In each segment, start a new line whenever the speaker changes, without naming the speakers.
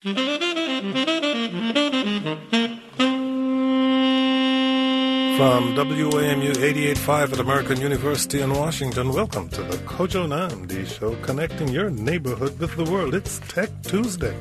From WAMU 88.5 at American University in Washington, welcome to the Kojo Namdi Show, connecting your neighborhood with the world. It's Tech Tuesday.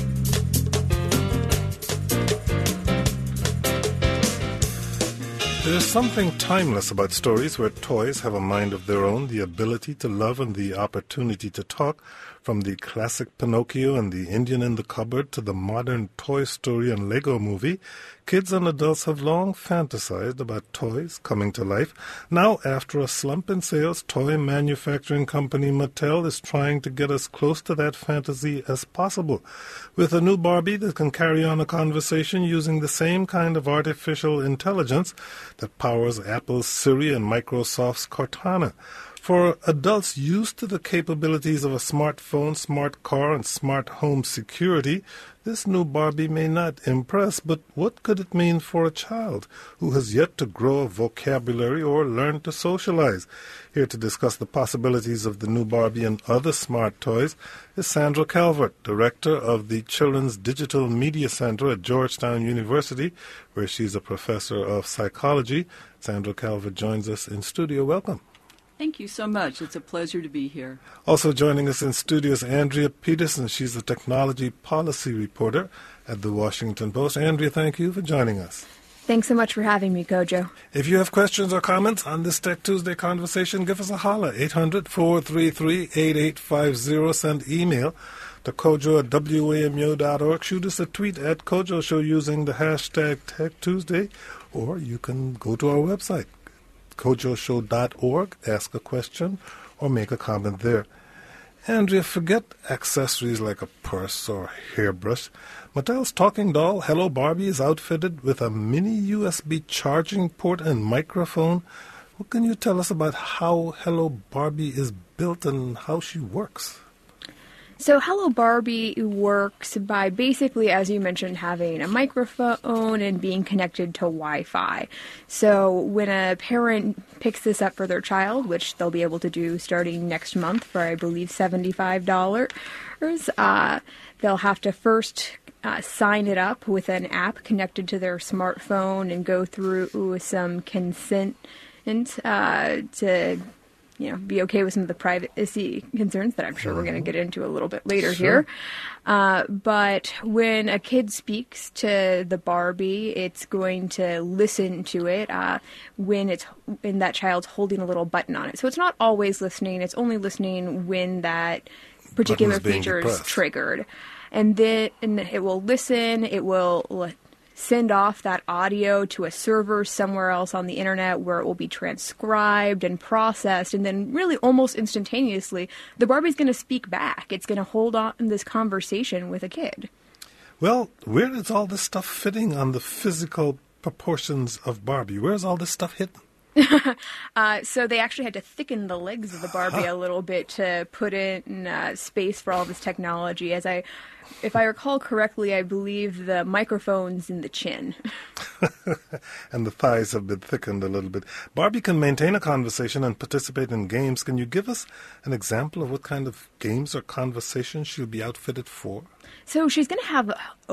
There's something timeless about stories where toys have a mind of their own, the ability to love and the opportunity to talk. From the classic Pinocchio and the Indian in the Cupboard to the modern Toy Story and Lego Movie, kids and adults have long fantasized about toys coming to life. Now, after a slump in sales, toy manufacturing company Mattel is trying to get as close to that fantasy as possible, with a new Barbie that can carry on a conversation using the same kind of artificial intelligence that powers Apple's Siri and Microsoft's Cortana. For adults used to the capabilities of a smartphone, smart car, and smart home security, this new Barbie may not impress, but what could it mean for a child who has yet to grow a vocabulary or learn to socialize? Here to discuss the possibilities of the new Barbie and other smart toys is Sandra Calvert, director of the Children's Digital Media Center at Georgetown University, where she's a professor of psychology. Sandra Calvert joins us in studio. Welcome.
Thank you so much. It's a pleasure to be here.
Also joining us in studio is Andrea Peterson. She's a technology policy reporter at the Washington Post. Andrea, thank you for joining us.
Thanks so much for having me, Kojo.
If you have questions or comments on this Tech Tuesday conversation, give us a holler, 800-433-8850. Send email to kojo@wamu.org. Shoot us a tweet at Kojo Show using the hashtag Tech Tuesday, or you can go to our website, kojoshow.org, ask a question, or make a comment there. Andrea, forget accessories like a purse or hairbrush. Mattel's talking doll, Hello Barbie, is outfitted with a mini USB charging port and microphone. What can you tell us about how Hello Barbie is built and how she works?
So Hello Barbie works by basically, as you mentioned, having a microphone and being connected to Wi-Fi. So when a parent picks this up for their child, which they'll be able to do starting next month for, I believe, $75, they'll have to first sign it up with an app connected to their smartphone and go through some consent to be okay with some of the privacy concerns that I'm sure we're going to get into a little bit later here. But when a kid speaks to the Barbie, it's going to listen to it when that child's holding a little button on it. So it's not always listening. It's only listening when that particular feature is triggered. And then it will listen. It will send off that audio to a server somewhere else on the internet where it will be transcribed and processed, and then really almost instantaneously, the Barbie's going to speak back. It's going to hold on this conversation with a kid.
Well, where is all this stuff fitting on the physical proportions of Barbie? Where's all this stuff hidden?
So they actually had to thicken the legs of the Barbie a little bit to put in space for all this technology. If I recall correctly, I believe the microphone's in the chin.
And the thighs have been thickened a little bit. Barbie can maintain a conversation and participate in games. Can you give us an example of what kind of games or conversations she'll be outfitted for?
So she's going to have,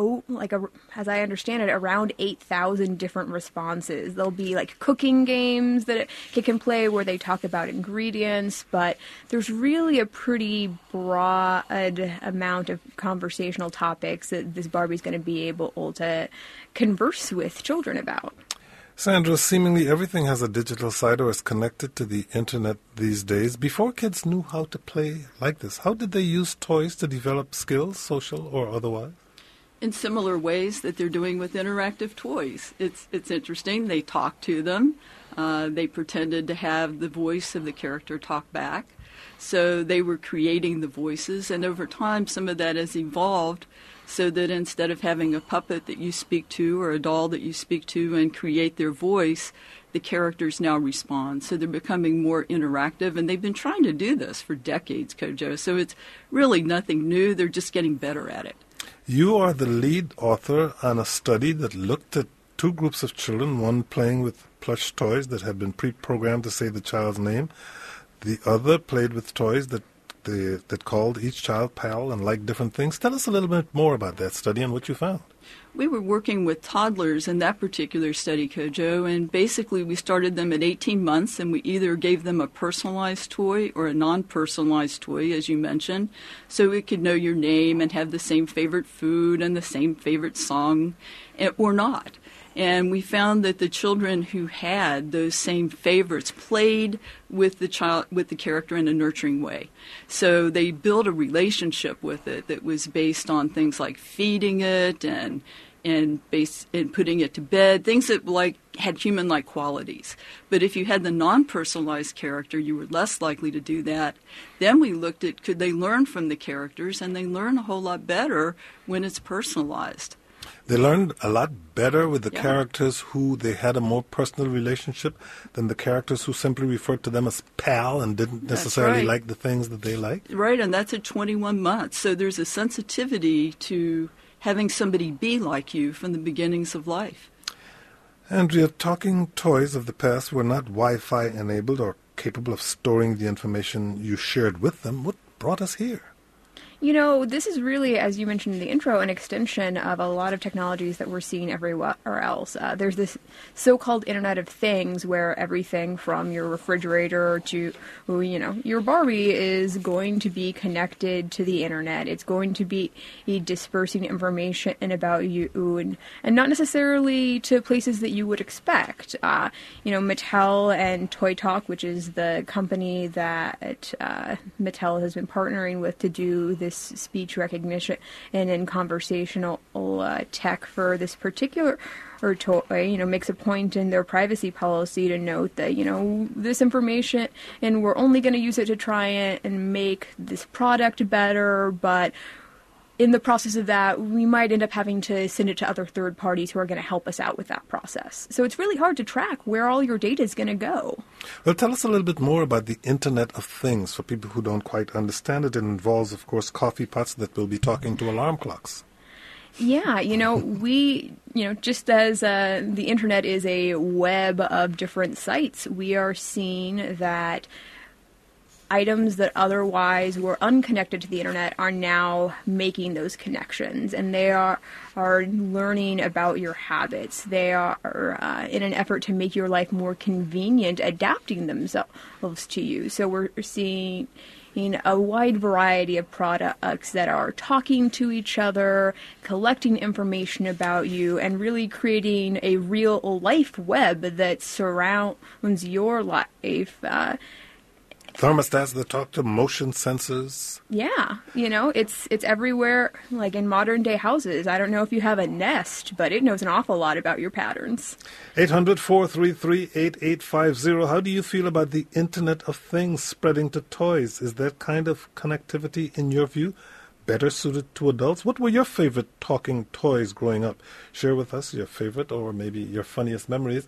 as I understand it, around 8,000 different responses. There'll be cooking games that it can play where they talk about ingredients, but there's really a pretty broad amount of conversational topics that this Barbie's going to be able to converse with children about.
Sandra, seemingly everything has a digital side or is connected to the internet these days. Before kids knew how to play like this, how did they use toys to develop skills, social or otherwise?
In similar ways that they're doing with interactive toys. It's interesting. They talk to them. They pretended to have the voice of the character talk back. So they were creating the voices, and over time some of that has evolved so that instead of having a puppet that you speak to or a doll that you speak to and create their voice, the characters now respond. So they're becoming more interactive, and they've been trying to do this for decades, Kojo. So it's really nothing new. They're just getting better at it.
You are the lead author on a study that looked at two groups of children, one playing with plush toys that had been pre-programmed to say the child's name. The other played with toys that that called each child pal and liked different things. Tell us a little bit more about that study and what you found.
We were working with toddlers in that particular study, Kojo, and basically we started them at 18 months, and we either gave them a personalized toy or a non-personalized toy, as you mentioned, so it could know your name and have the same favorite food and the same favorite song, or not. And we found that the children who had those same favorites played with the character in a nurturing way. So they built a relationship with it that was based on things like feeding it and putting it to bed, things that had human-like qualities. But if you had the non-personalized character, you were less likely to do that. Then we looked at, could they learn from the characters, and they learn a whole lot better when it's personalized.
They learned a lot better with the characters who they had a more personal relationship than the characters who simply referred to them as pal and didn't necessarily like the things that they liked.
Right, and that's at 21 months. So there's a sensitivity to having somebody be like you from the beginnings of life.
Andrea, talking toys of the past were not Wi-Fi enabled or capable of storing the information you shared with them. What brought us here?
You know, this is really, as you mentioned in the intro, an extension of a lot of technologies that we're seeing everywhere else. There's this so-called Internet of Things where everything from your refrigerator to, your Barbie is going to be connected to the Internet. It's going to be dispersing information about you and not necessarily to places that you would expect. Mattel and Toy Talk, which is the company that Mattel has been partnering with to do this speech recognition and in conversational tech for this particular toy, makes a point in their privacy policy to note that, this information, and we're only going to use it to try and make this product better, but in the process of that, we might end up having to send it to other third parties who are going to help us out with that process. So it's really hard to track where all your data is going to go.
Well, tell us a little bit more about the Internet of Things. For people who don't quite understand it, it involves, of course, coffee pots that will be talking to alarm clocks.
Yeah, just as the Internet is a web of different sites, we are seeing that items that otherwise were unconnected to the Internet are now making those connections, and they are learning about your habits. They are, in an effort to make your life more convenient, adapting themselves to you. So we're seeing a wide variety of products that are talking to each other, collecting information about you, and really creating a real life web that surrounds your life.
Thermostats that talk to motion sensors.
Yeah, it's everywhere, like in modern day houses. I don't know if you have a Nest, but it knows an awful lot about your patterns.
800-433-8850. How do you feel about the Internet of Things spreading to toys? Is that kind of connectivity, in your view, better suited to adults? What were your favorite talking toys growing up? Share with us your favorite or maybe your funniest memories.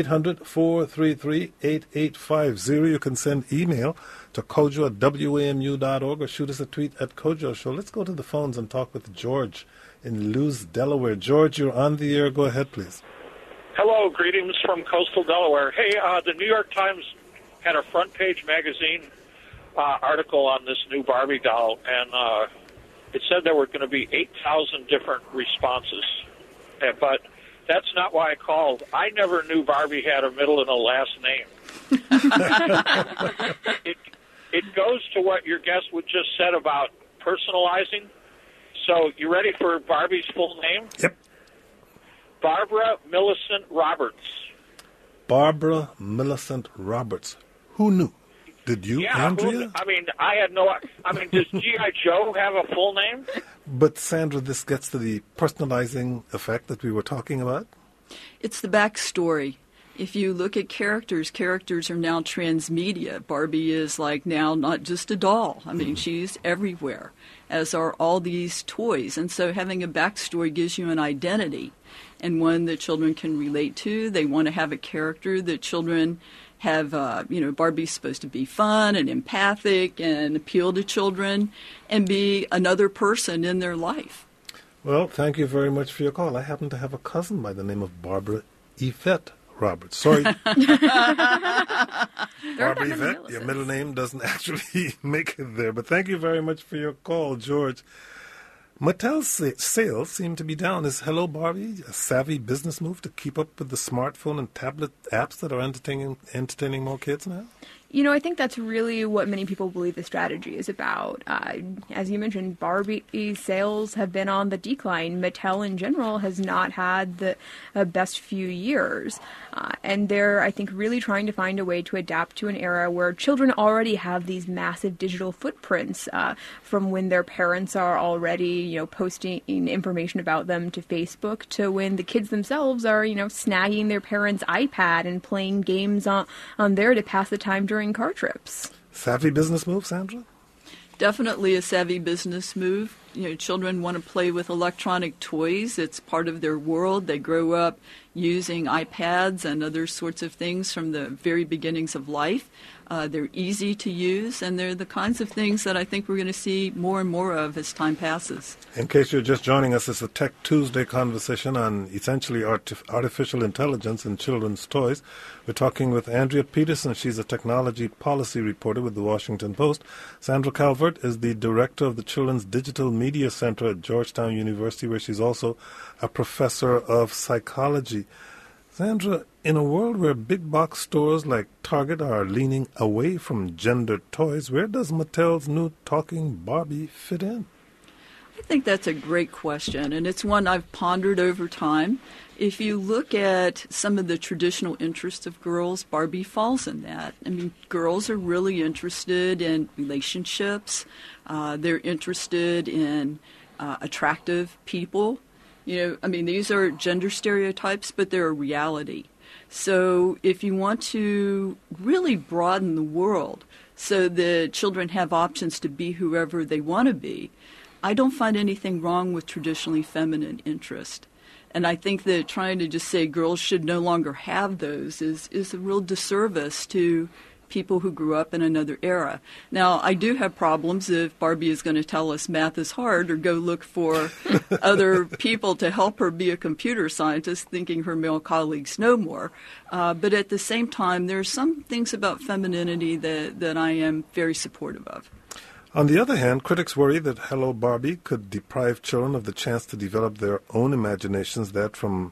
800-433-8850. You can send email to kojo@wamu.org or shoot us a tweet at Kojo Show. Let's go to the phones and talk with George in Lewes, Delaware. George, you're on the air. Go ahead, please.
Hello, greetings from coastal Delaware. Hey, the New York Times had a front-page magazine article on this new Barbie doll, and it said there were going to be 8,000 different responses, but that's not why I called. I never knew Barbie had a middle and a last name. It goes to what your guest just said about personalizing. So you ready for Barbie's full name?
Yep.
Barbara Millicent Roberts.
Barbara Millicent Roberts. Who knew? Did you, Andrea?
I had no... does G.I. Joe have a full name?
But, Sandra, this gets to the personalizing effect that we were talking about.
It's the backstory. If you look at characters are now transmedia. Barbie is now not just a doll. She's everywhere, as are all these toys. And so having a backstory gives you an identity, and one that children can relate to. They want to have a character that children have, Barbie's supposed to be fun and empathic and appeal to children and be another person in their life.
Well, thank you very much for your call. I happen to have a cousin by the name of Barbara Yvette Roberts. Sorry, Barbie
many
Yvette, your
Millises.
middle name doesn't actually make it there. But thank you very much for your call, George. Mattel's sales seem to be down. Is Hello Barbie a savvy business move to keep up with the smartphone and tablet apps that are entertaining more kids now?
You know, I think that's really what many people believe the strategy is about. As you mentioned, Barbie sales have been on the decline. Mattel in general has not had the best few years. And they're, I think, really trying to find a way to adapt to an era where children already have these massive digital footprints from when their parents are already, posting information about them to Facebook to when the kids themselves are, snagging their parents' iPad and playing games on there to pass the time during car trips.
Savvy business move, Sandra?
Definitely a savvy business move. Children want to play with electronic toys. It's part of their world. They grow up using iPads and other sorts of things from the very beginnings of life. They're easy to use, and they're the kinds of things that I think we're going to see more and more of as time passes.
In case you're just joining us, it's a Tech Tuesday conversation on essentially artificial intelligence in children's toys. We're talking with Andrea Peterson. She's a technology policy reporter with the Washington Post. Sandra Calvert is the director of the Children's Digital Media Center at Georgetown University, where she's also a professor of psychology. Sandra, in a world where big box stores like Target are leaning away from gendered toys, where does Mattel's new talking Barbie fit in?
I think that's a great question, and it's one I've pondered over time. If you look at some of the traditional interests of girls, Barbie falls in that. I mean, girls are really interested in relationships. They're interested in attractive people. These are gender stereotypes, but they're a reality. So if you want to really broaden the world so that children have options to be whoever they want to be, I don't find anything wrong with traditionally feminine interest. And I think that trying to just say girls should no longer have those is a real disservice to people who grew up in another era. Now, I do have problems if Barbie is going to tell us math is hard or go look for other people to help her be a computer scientist, thinking her male colleagues know more. But at the same time, there are some things about femininity that I am very supportive of.
On the other hand, critics worry that Hello Barbie could deprive children of the chance to develop their own imaginations. That from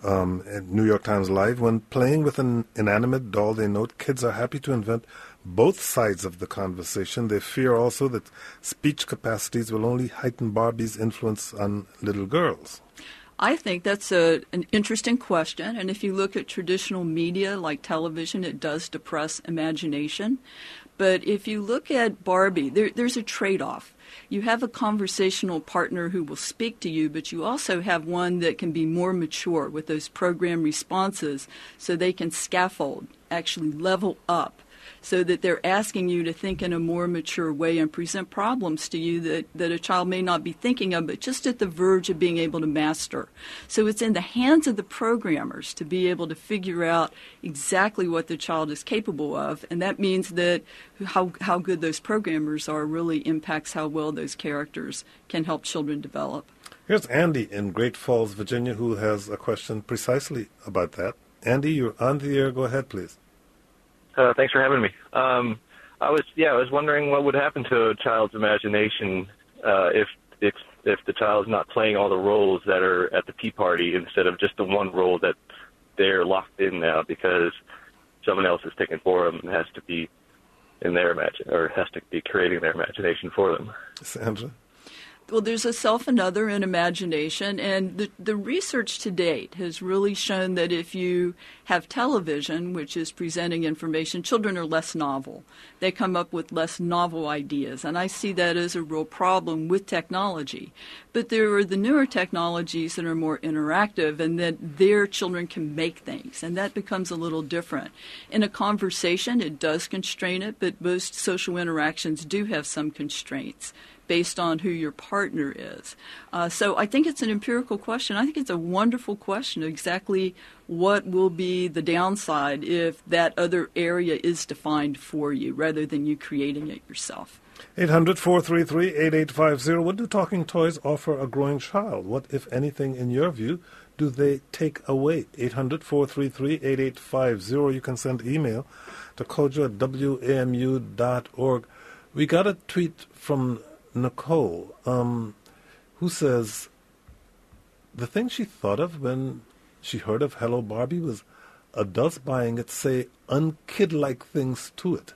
New York Times Live, when playing with an inanimate doll, they note kids are happy to invent both sides of the conversation. They fear also that speech capacities will only heighten Barbie's influence on little girls.
I think that's an interesting question, and if you look at traditional media like television, it does depress imagination. But if you look at Barbie, there's a trade-off. You have a conversational partner who will speak to you, but you also have one that can be more mature with those program responses so they can scaffold, actually level up, so that they're asking you to think in a more mature way and present problems to you that a child may not be thinking of, but just at the verge of being able to master. So it's in the hands of the programmers to be able to figure out exactly what the child is capable of, and that means that how good those programmers are really impacts how well those characters can help children develop.
Here's Andy in Great Falls, Virginia, who has a question precisely about that. Andy, you're on the air. Go ahead, please.
Thanks for having me. I was wondering what would happen to a child's imagination if the child's not playing all the roles that are at the tea party instead of just the one role that they're locked in now because someone else is taking for them and has to be in their has to be creating their imagination for them.
Sandra?
Well, there's a self and other in imagination, and the research to date has really shown that if you have television, which is presenting information, children are less novel. They come up with less novel ideas, and I see that as a real problem with technology. But there are the newer technologies that are more interactive and that their children can make things, and that becomes a little different. In a conversation, it does constrain it, but most social interactions do have some constraints based on who your partner is. So I think it's an empirical question. I think it's a wonderful question, exactly what will be the downside if that other area is defined for you rather than you creating it yourself.
800-433-8850. What do talking toys offer a growing child? What, if anything, in your view, do they take away? 800-433-8850. You can send email to kojo@wamu.org. We got a tweet from Nicole, who says the thing she thought of when she heard of Hello Barbie was adults buying it say unkid-like things to it.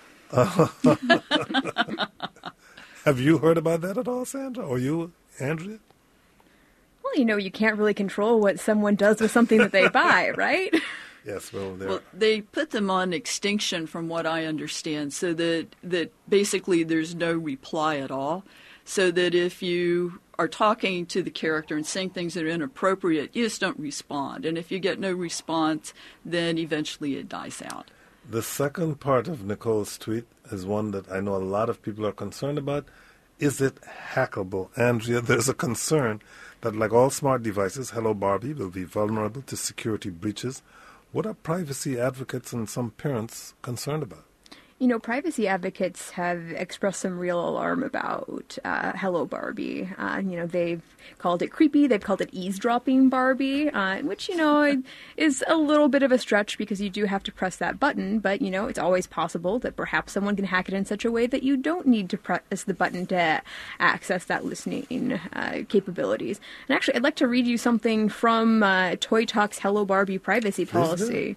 Have you heard about that at all, Sandra? Or you, Andrea?
Well, you can't really control what someone does with something that they buy, right?
Yes, well,
they put them on extinction from what I understand, so that basically there's no reply at all, so that if you are talking to the character and saying things that are inappropriate, you just don't respond. And if you get no response, then eventually it dies out.
The second part of Nicole's tweet is one that I know a lot of people are concerned about. Is it hackable? Andrea, there's a concern that, like all smart devices, Hello Barbie will be vulnerable to security breaches. What are privacy advocates and some parents concerned about?
Privacy advocates have expressed some real alarm about Hello Barbie. They've called it creepy. They've called it eavesdropping Barbie, which, is a little bit of a stretch because you do have to press that button. But, it's always possible that perhaps someone can hack it in such a way that you don't need to press the button to access that listening capabilities. And actually, I'd like to read you something from Toy Talk's Hello Barbie privacy policy.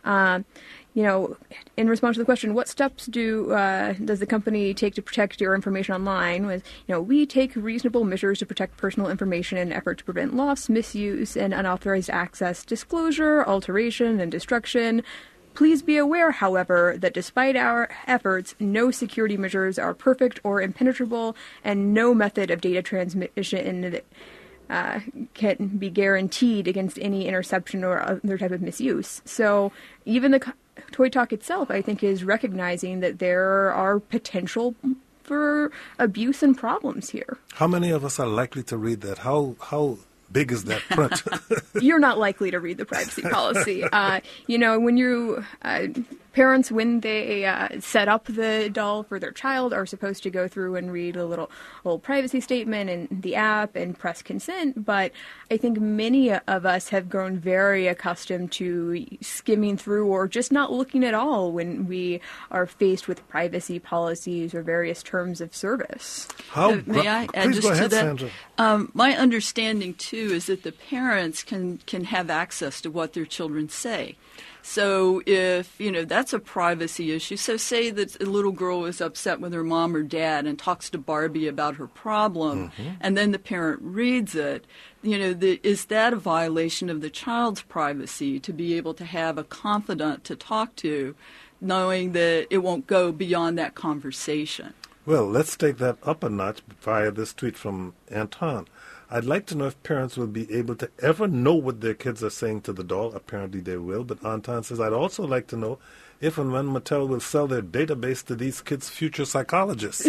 In response to the question, what steps does the company take to protect your information online? We take reasonable measures to protect personal information in an effort to prevent loss, misuse, and unauthorized access, disclosure, alteration, and destruction. Please be aware, however, that despite our efforts, no security measures are perfect or impenetrable, and no method of data transmission can be guaranteed against any interception or other type of misuse. So even the Toy Talk itself, I think, is recognizing that there are potential for abuse and problems here.
How many of us are likely to read that? How big is that print?
You're not likely to read the privacy policy. When you parents, when they set up the doll for their child, are supposed to go through and read a little privacy statement in the app and press consent. But I think many of us have grown very accustomed to skimming through or just not looking at all when we are faced with privacy policies or various terms of service.
May I add
Please
just
go ahead,
to that?
Sandra.
My understanding, too, is that the parents can have access to what their children say. So if, that's a privacy issue. So say that a little girl is upset with her mom or dad and talks to Barbie about her problem, and then the parent reads it, is that a violation of the child's privacy to be able to have a confidant to talk to, knowing that it won't go beyond that conversation?
Well, let's take that up a notch via this tweet from Anton. I'd like to know if parents will be able to ever know what their kids are saying to the doll. Apparently they will. But Anton says, I'd also like to know if and when Mattel will sell their database to these kids' future psychologists.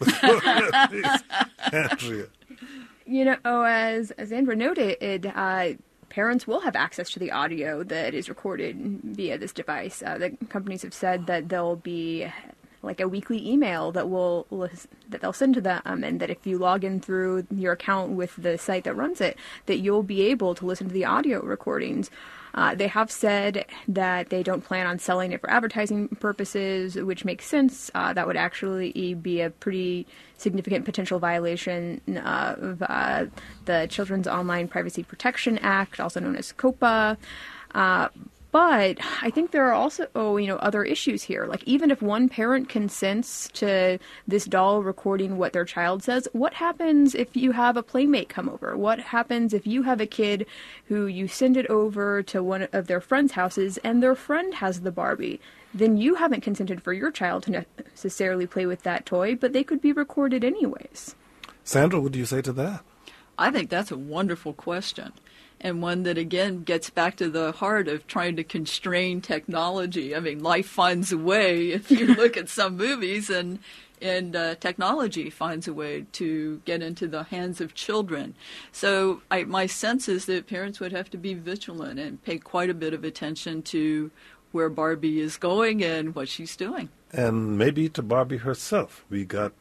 Andrea.
As Andrea noted, parents will have access to the audio that is recorded via this device. The companies have said that there'll be like a weekly email that they'll send to them, and that if you log in through your account with the site that runs it, that you'll be able to listen to the audio recordings. They have said that they don't plan on selling it for advertising purposes, which makes sense. That would actually be a pretty significant potential violation of the Children's Online Privacy Protection Act, also known as COPPA. But I think there are also, other issues here. Like, even if one parent consents to this doll recording what their child says, what happens if you have a playmate come over? What happens if you have a kid who you send it over to one of their friends' houses and their friend has the Barbie? Then you haven't consented for your child to necessarily play with that toy, but they could be recorded anyways.
Sandra, what do you say to that?
I think that's a wonderful question. And one that, again, gets back to the heart of trying to constrain technology. I mean, life finds a way. If you look at some movies, and technology finds a way to get into the hands of children. So my sense is that parents would have to be vigilant and pay quite a bit of attention to where Barbie is going and what she's doing.
And maybe to Barbie herself. We got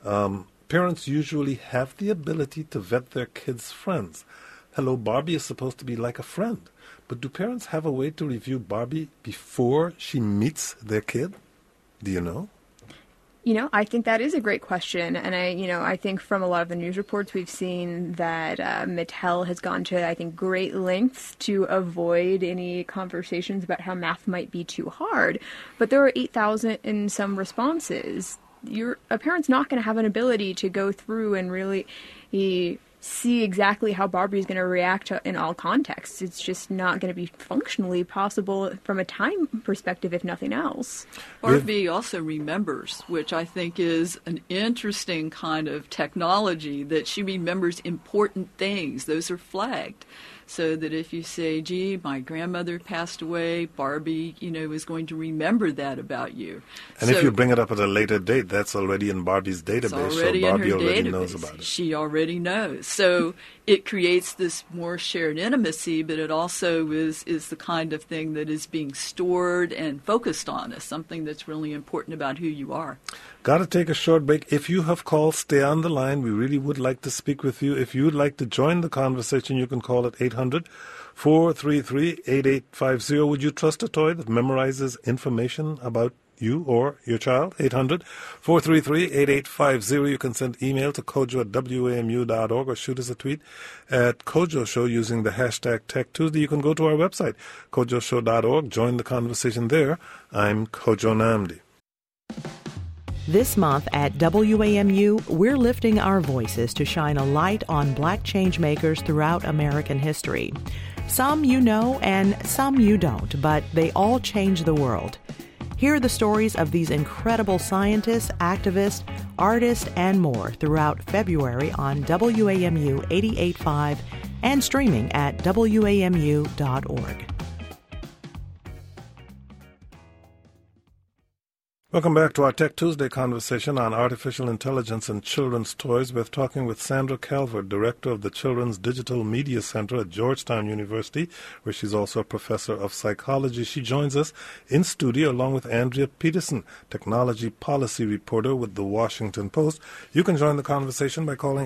Parents usually have the ability to vet their kids' friends. Hello, Barbie is supposed to be like a friend. But do parents have a way to review Barbie before she meets their kid? Do you know?
I think that is a great question. And I think from a lot of the news reports we've seen that Mattel has gone to, I think, great lengths to avoid any conversations about how math might be too hard. But there are 8,000 and some responses. A parent's not going to have an ability to go through and really see exactly how Barbie's going to react in all contexts. It's just not going to be functionally possible from a time perspective, if nothing else.
Barbie also remembers, which I think is an interesting kind of technology, that she remembers important things. Those are flagged. So that if you say, gee, my grandmother passed away, Barbie, is going to remember that about you.
And if you bring it up at a later date, that's already in Barbie's database, so Barbie already knows about it.
She already knows. So it creates this more shared intimacy, but it also is the kind of thing that is being stored and focused on as something that's really important about who you are.
Got to take a short break. If you have called, stay on the line. We really would like to speak with you. If you would like to join the conversation, you can call at 800-433-8850. Would you trust a toy that memorizes information about you or your child? 800-433-8850. You can send email to kojo@wamu.org or shoot us a tweet at Kojo Show using the hashtag TechTuesday. You can go to our website, kojoshow.org. Join the conversation there. I'm Kojo Nnamdi.
This month at WAMU, we're lifting our voices to shine a light on Black changemakers throughout American history. Some you know and some you don't, but they all change the world. Hear the stories of these incredible scientists, activists, artists, and more throughout February on WAMU 88.5 and streaming at WAMU.org.
Welcome back to our Tech Tuesday conversation on artificial intelligence and children's toys. We're talking with Sandra Calvert, director of the Children's Digital Media Center at Georgetown University, where she's also a professor of psychology. She joins us in studio along with Andrea Peterson, technology policy reporter with The Washington Post. You can join the conversation by calling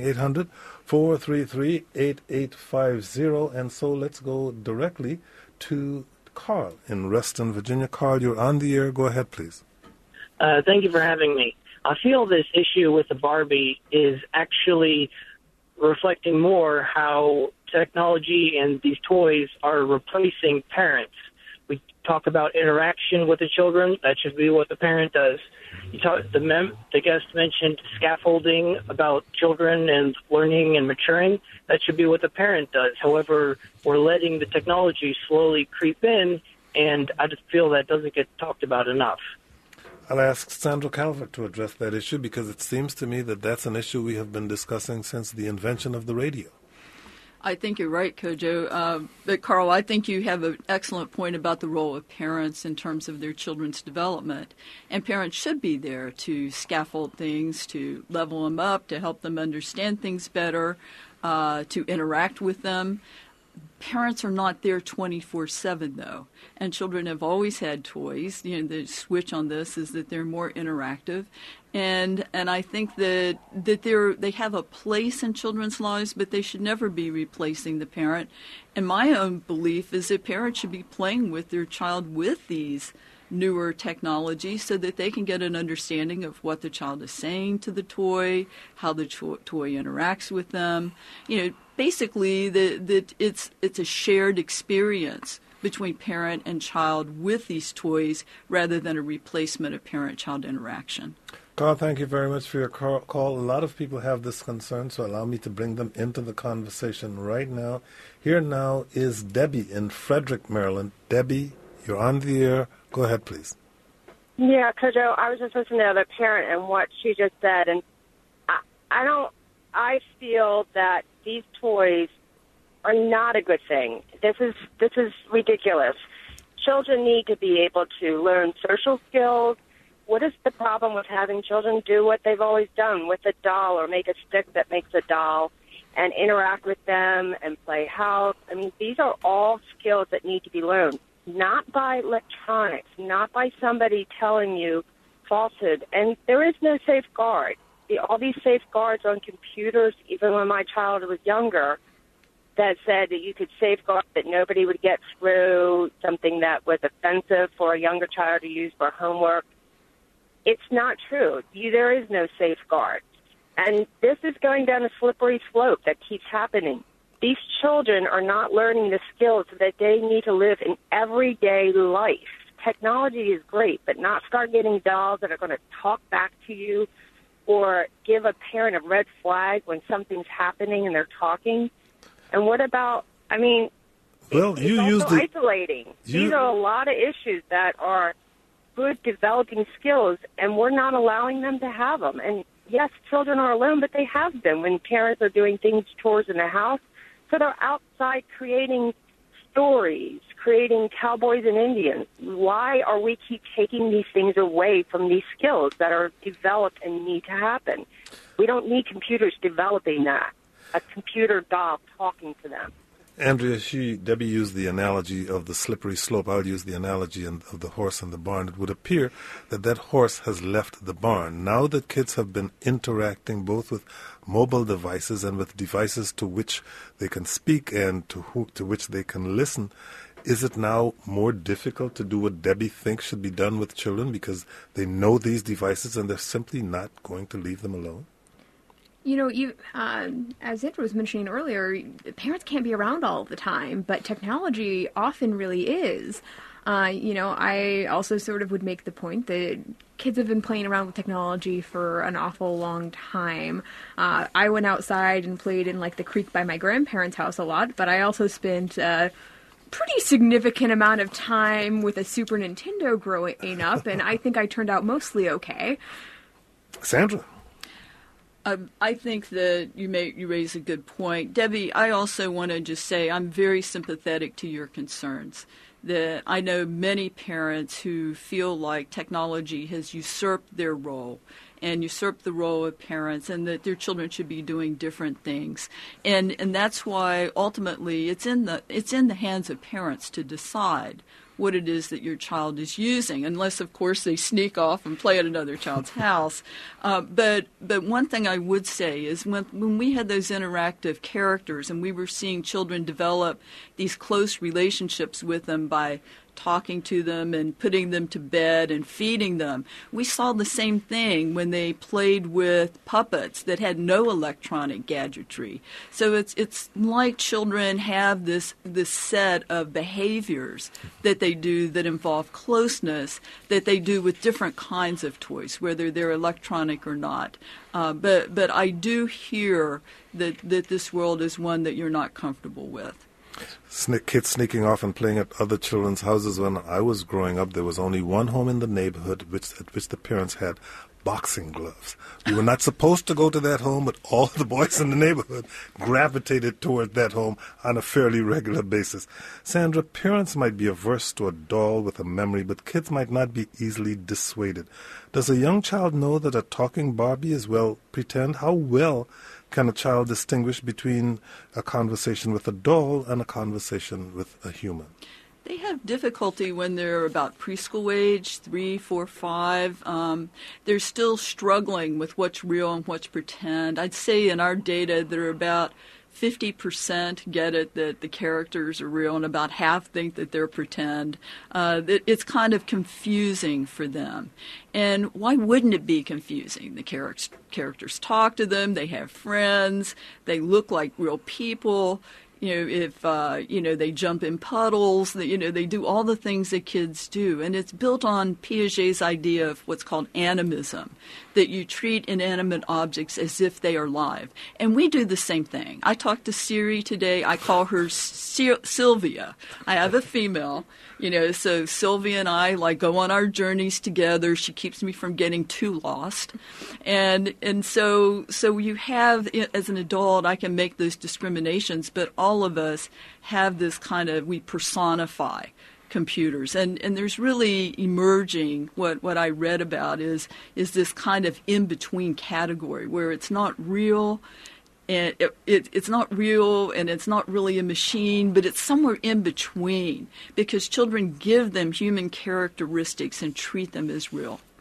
800-433-8850. And so let's go directly to Carl in Reston, Virginia. Carl, you're on the air. Go ahead, please.
Thank you for having me. I feel this issue with the Barbie is actually reflecting more how technology and these toys are replacing parents. We talk about interaction with the children. That should be what the parent does. The guest mentioned scaffolding about children and learning and maturing. That should be what the parent does. However, we're letting the technology slowly creep in, and I just feel that doesn't get talked about enough.
I'll ask Sandra Calvert to address that issue because it seems to me that that's an issue we have been discussing since the invention of the radio.
I think you're right, Kojo. But, Carl, I think you have an excellent point about the role of parents in terms of their children's development. And parents should be there to scaffold things, to level them up, to help them understand things better, to interact with them. Parents are not there 24/7, though, and children have always had toys. The switch on this is that they're more interactive, and I think that they have a place in children's lives, but they should never be replacing the parent. And my own belief is that parents should be playing with their child with these newer technology so that they can get an understanding of what the child is saying to the toy, how the toy interacts with them. Basically, that it's a shared experience between parent and child with these toys rather than a replacement of parent-child interaction.
Carl, thank you very much for your call. A lot of people have this concern, so allow me to bring them into the conversation right now. Here now is Debbie in Frederick, Maryland. Debbie, you're on the air. Go ahead, please.
Yeah, Kojo, I was just listening to the other parent and what she just said, and I feel that these toys are not a good thing. This is ridiculous. Children need to be able to learn social skills. What is the problem with having children do what they've always done with a doll or make a stick that makes a doll and interact with them and play house? I mean, these are all skills that need to be learned, not by electronics, not by somebody telling you falsehood. And there is no safeguard. all these safeguards on computers, even when my child was younger, that said that you could safeguard that nobody would get through something that was offensive for a younger child to use for homework. It's not true. There is no safeguard. And this is going down a slippery slope that keeps happening. These children are not learning the skills that they need to live in everyday life. Technology is great, but not start getting dolls that are going to talk back to you or give a parent a red flag when something's happening and they're talking. And what about, it's also isolating. These are a lot of issues that are good developing skills, and we're not allowing them to have them. And yes, children are alone, but they have been when parents are doing chores in the house. So they're outside creating stories, creating cowboys and Indians. Why are we keep taking these things away from these skills that are developed and need to happen? We don't need computers developing that. A computer doll talking to them.
Andrea, Debbie used the analogy of the slippery slope. I'll use the analogy of the horse in the barn. It would appear that horse has left the barn. Now that kids have been interacting both with mobile devices and with devices to which they can speak and to which they can listen, is it now more difficult to do what Debbie thinks should be done with children because they know these devices and they're simply not going to leave them alone?
As Andrew was mentioning earlier, parents can't be around all the time, but technology often really is. I also sort of would make the point that kids have been playing around with technology for an awful long time. I went outside and played in, the creek by my grandparents' house a lot, but I also spent a pretty significant amount of time with a Super Nintendo growing up, and I think I turned out mostly okay.
Sandra?
I think that you raise a good point. Debbie, I also want to just say I'm very sympathetic to your concerns. That I know many parents who feel like technology has usurped their role and usurped the role of parents, and that their children should be doing different things. And that's why ultimately it's in the hands of parents to decide what it is that your child is using, unless, of course, they sneak off and play at another child's house. But one thing I would say is when we had those interactive characters and we were seeing children develop these close relationships with them by talking to them and putting them to bed and feeding them, we saw the same thing when they played with puppets that had no electronic gadgetry. So it's like children have this set of behaviors that they do that involve closeness that they do with different kinds of toys, whether they're electronic or not. But I do hear that this world is one that you're not comfortable with.
Kids sneaking off and playing at other children's houses. When I was growing up, there was only one home in the neighborhood at which the parents had boxing gloves. We were not supposed to go to that home, but all the boys in the neighborhood gravitated toward that home on a fairly regular basis. Sandra, parents might be averse to a doll with a memory, but kids might not be easily dissuaded. Does a young child know that a talking Barbie is, pretend? How well can a child distinguish between a conversation with a doll and a conversation with a human?
They have difficulty when they're about preschool age, 3, 4, 5. They're still struggling with what's real and what's pretend. I'd say in our data there are about 50% get it that the characters are real, and about half think that they're pretend. It's kind of confusing for them. And why wouldn't it be confusing? The characters talk to them, they have friends, they look like real people. If they jump in puddles, they do all the things that kids do. And it's built on Piaget's idea of what's called animism, that you treat inanimate objects as if they are live. And we do the same thing. I talked to Siri today. I call her Sylvia. I have a female, so Sylvia and I go on our journeys together. She keeps me from getting too lost. And so you have, as an adult, I can make those discriminations, but all of us have this we personify computers. And there's really emerging, what I read about is this kind of in-between category where it's not real, and it's not real, and it's not really a machine, but it's somewhere in between, because children give them human characteristics and treat them as real.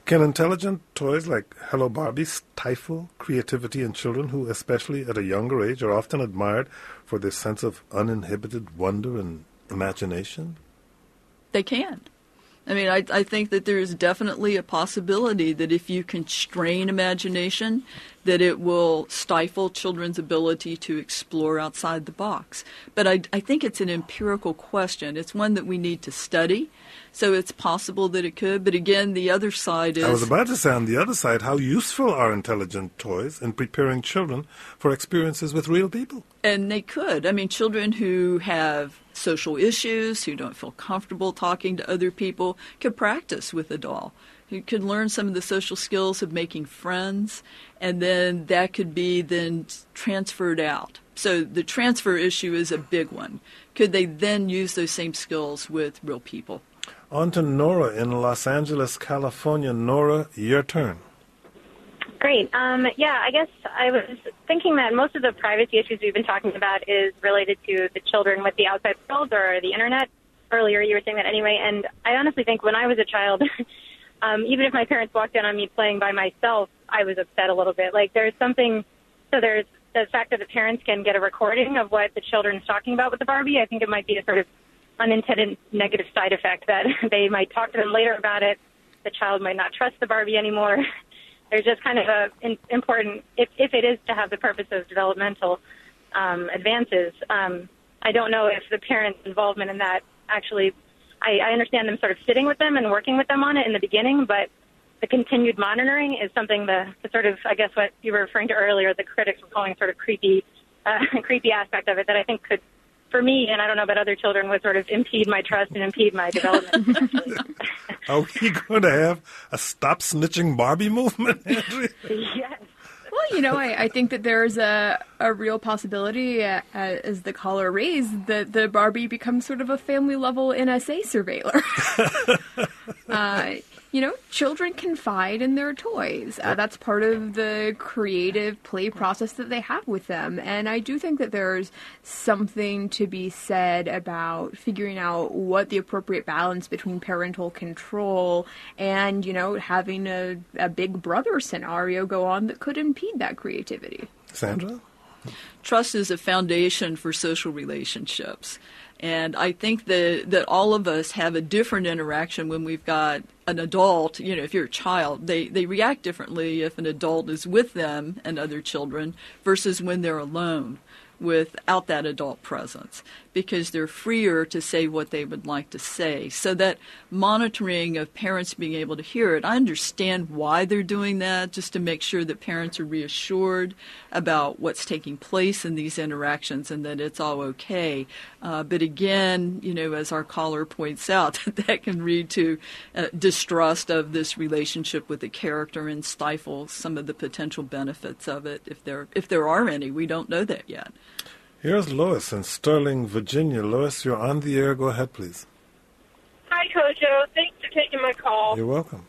Can intelligent toys like Hello Barbie stifle creativity in children who, especially at a younger age, are often admired for their sense of uninhibited wonder and imagination?
They can. I mean, I think that there is definitely a possibility that if you constrain imagination, that it will stifle children's ability to explore outside the box. But I think it's an empirical question. It's one that we need to study. So it's possible that it could. But again, the other side is...
I was about to say, on the other side, how useful are intelligent toys in preparing children for experiences with real people?
And they could. I mean, children who have social issues, who don't feel comfortable talking to other people, could practice with a doll. You could learn some of the social skills of making friends, and then that could be then transferred out. So the transfer issue is a big one. Could they then use those same skills with real people?
On to Nora in Los Angeles, California. Nora, your turn.
Great. Yeah, I guess I was thinking that most of the privacy issues we've been talking about is related to the children with the outside world or the Internet. Earlier you were saying that anyway, and I honestly think when I was a child, even if my parents walked in on me playing by myself, I was upset a little bit. Like there's something, so there's the fact that the parents can get a recording of what the children's talking about with the Barbie. I think it might be a sort of unintended negative side effect that they might talk to them later about it. The child might not trust the Barbie anymore. There's just kind of a important, if it is to have the purpose of developmental advances, I don't know if the parents' involvement in that actually, I understand them sort of sitting with them and working with them on it in the beginning, but the continued monitoring is something the sort of, I guess what you were referring to earlier, the critics were calling sort of creepy aspect of it that I think could, for me, and I don't know about other children, would sort of impede my trust and impede my development.
Are we going to have a stop snitching Barbie movement, Andrea?
Yes.
Well, you know, I think that there's a real possibility, as the caller raised, that the Barbie becomes sort of a family-level NSA surveiller. You know, children confide in their toys. That's part of the creative play process that they have with them. And I do think that there's something to be said about figuring out what the appropriate balance between parental control and, you know, having a big brother scenario go on that could impede that creativity.
Sandra?
Trust is a foundation for social relationships. And I think that all of us have a different interaction when we've got an adult. You know, if you're a child, they react differently if an adult is with them and other children versus when they're alone without that adult presence, because they're freer to say what they would like to say. So that monitoring of parents being able to hear it, I understand why they're doing that, just to make sure that parents are reassured about what's taking place in these interactions and that it's all okay. But again, you know, as our caller points out, that can lead to distrust of this relationship with the character and stifle some of the potential benefits of it, if there are any. We don't know that yet.
Here's Lois in Sterling, Virginia. Lois, you're on the air. Go ahead, please.
Hi, Kojo. Thanks for taking my call.
You're welcome.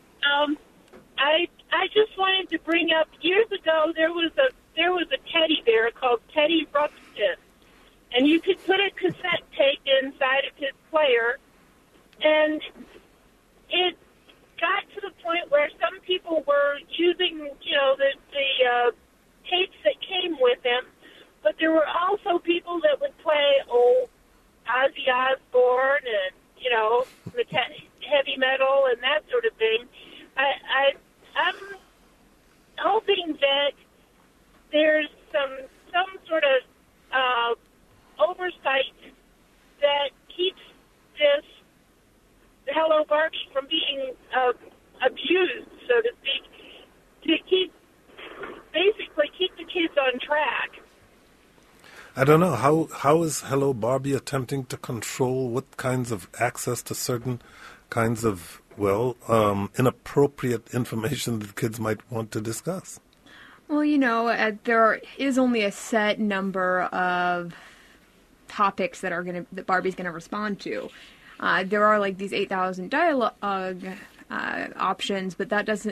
I just wanted to bring up, years ago there was a teddy bear called Teddy Ruxpin, and you could put a cassette tape inside of his player, and it got to the point where some people were using, you know, the tapes that came with him. But there were also people that would play Ozzy Osbourne and, you know, heavy metal and that sort of thing. I'm hoping that there's some sort of oversight that keeps this Hello Barbie from being abused, so to speak, to basically keep the kids on track.
I don't know. How is Hello Barbie attempting to control what kinds of access to certain kinds of, inappropriate information that kids might want to discuss?
Well, you know, there is only a set number of topics that Barbie's going to respond to. There are like these 8,000 dialogue options, but that doesn't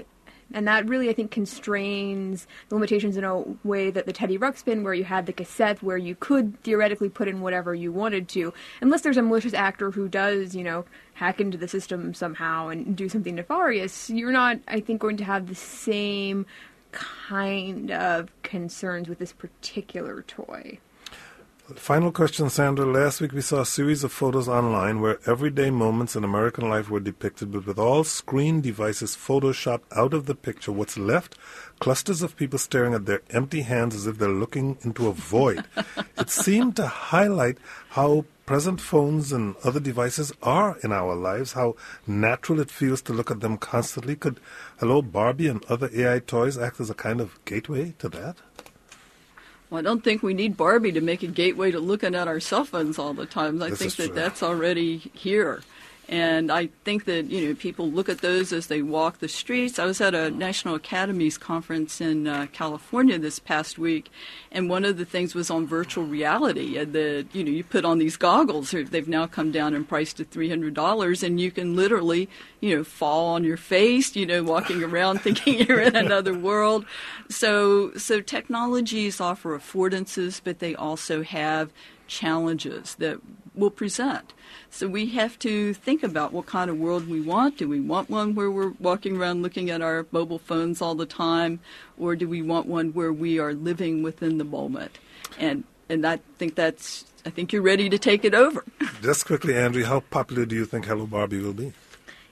And that really, I think, constrains the limitations in a way that the Teddy Ruxpin, where you had the cassette where you could theoretically put in whatever you wanted to, unless there's a malicious actor who does, hack into the system somehow and do something nefarious, you're not, I think, going to have the same kind of concerns with this particular toy.
Final question, Sandra. Last week we saw a series of photos online where everyday moments in American life were depicted, but with all screen devices photoshopped out of the picture. What's left? Clusters of people staring at their empty hands as if they're looking into a void. It seemed to highlight how present phones and other devices are in our lives, how natural it feels to look at them constantly. Could Hello Barbie and other AI toys act as a kind of gateway to that?
Well, I don't think we need Barbie to make a gateway to looking at our cell phones all the time. I think that that's already here. And I think that, people look at those as they walk the streets. I was at a National Academies conference in California this past week, and one of the things was on virtual reality. You put on these goggles. They've now come down in price to $300, and you can literally, fall on your face, walking around thinking you're in another world. So technologies offer affordances, but they also have challenges that will present. So we have to think about what kind of world we want. Do we want one where we're walking around looking at our mobile phones all the time, or do we want one where we are living within the moment? And I think you're ready to take it over.
Just quickly, Andrea, how popular do you think Hello Barbie will be?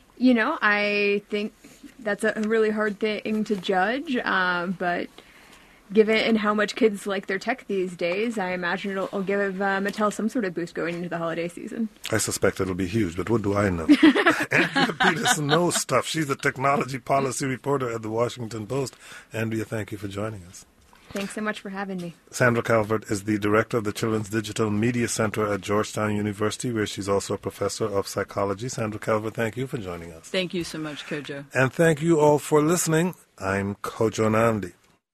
I think that's a really hard thing to judge, but given how much kids like their tech these days, I imagine it'll give Mattel some sort of boost going into the holiday season.
I suspect it'll be huge, but what do I know? Andrea Peterson knows stuff. She's the technology policy reporter at the Washington Post. Andrea, thank you for joining us.
Thanks so much for having me.
Sandra Calvert is the director of the Children's Digital Media Center at Georgetown University, where she's also a professor of psychology. Sandra Calvert, thank you for joining us.
Thank you so much, Kojo.
And thank you all for listening. I'm Kojo Nnamdi.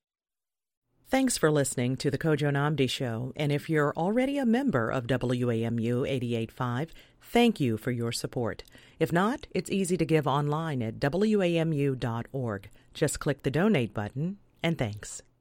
Thanks for listening to the Kojo Nnamdi Show. And if you're already a member of WAMU 88.5, thank you for your support. If not, it's easy to give online at WAMU.org. Just click the donate button, and thanks.